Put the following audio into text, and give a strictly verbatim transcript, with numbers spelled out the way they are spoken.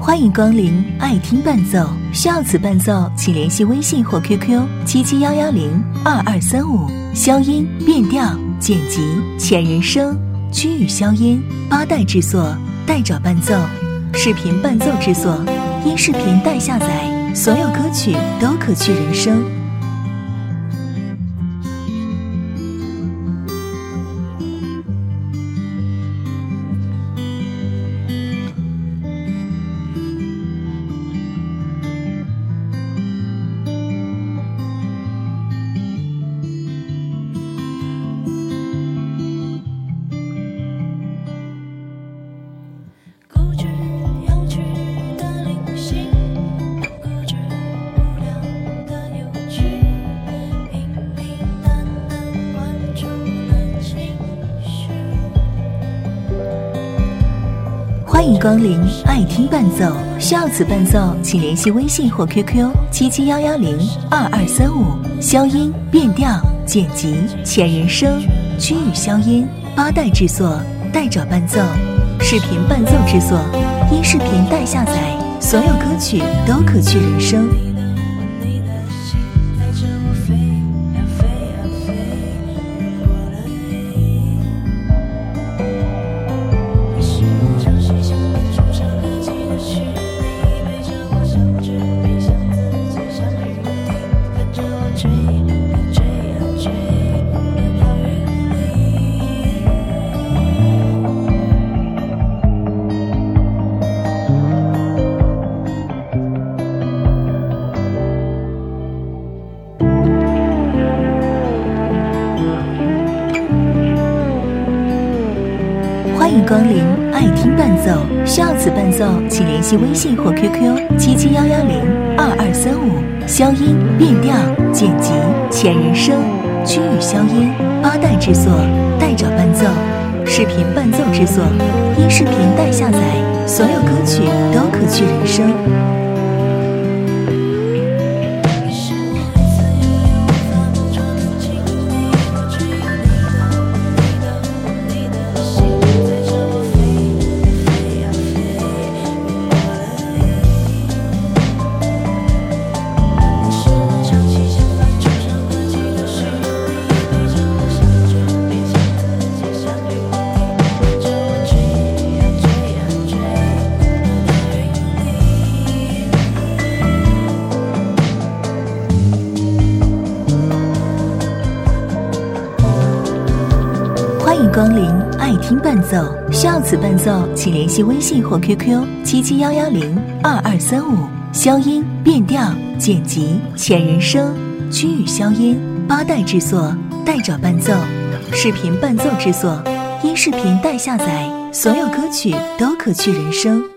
欢迎光临爱听伴奏，需要此伴奏请联系微信或 Q Q 七七幺幺零二二三五。消音、变调、剪辑、前人声、区域消音，八代制作，代找伴奏，视频伴奏制作，音视频代下载，所有歌曲都可去人声。欢迎光临爱听伴奏，需要此伴奏请联系微信或 Q Q 七七幺幺零二二三五。消音、变调、剪辑、前人声、区域消音，八代制作，代找伴奏，视频伴奏制作，音视频代下载，所有歌曲都可去人声。欢迎光临爱听伴奏，需要此伴奏请联系微信或 Q Q 七七幺幺零二二三五。消音、变调、剪辑、前人声、区域消音，八代制作，代找伴奏，视频伴奏制作，音视频代下载，所有歌曲都可去人声。欢迎光临爱听伴奏，需要此伴奏请联系微信或 Q Q 七七幺幺零二二三五。消音、变调、剪辑、前人声、区域消音，八代制作，代找伴奏，视频伴奏制作，音视频代下载，所有歌曲都可去人声。